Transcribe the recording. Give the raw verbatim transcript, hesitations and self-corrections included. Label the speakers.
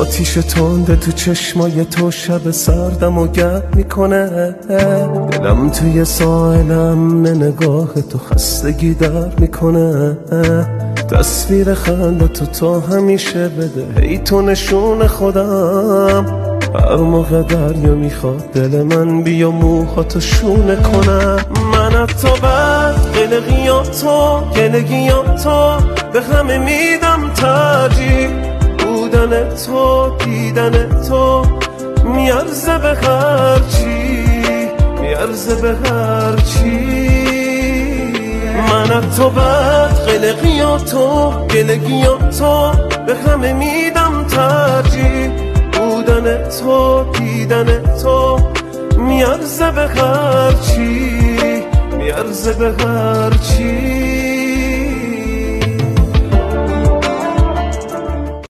Speaker 1: آتیش تنده تو چشمای تو شب سردم و گرم میکنه. دلم توی ساحل امن نگاه تو خستگی در میکنه. تصویر خنده تو تا همیشه بده هی تو نشون خودم. هر موقع دریا میخواد دل من بیا موهاتو شونه کنم. من از تو بعد قلقیاتو گلگیاتو به همه میدم ترجیح. بودن تو دیدن تو میارزه به هر چی، میارزه به هر چی. من از تو بعد قلقیاتو گلگیاتو به همه میدم ترجیح. بودن تو دیدن تو میارزه به هر چی، میارزه به هر چی.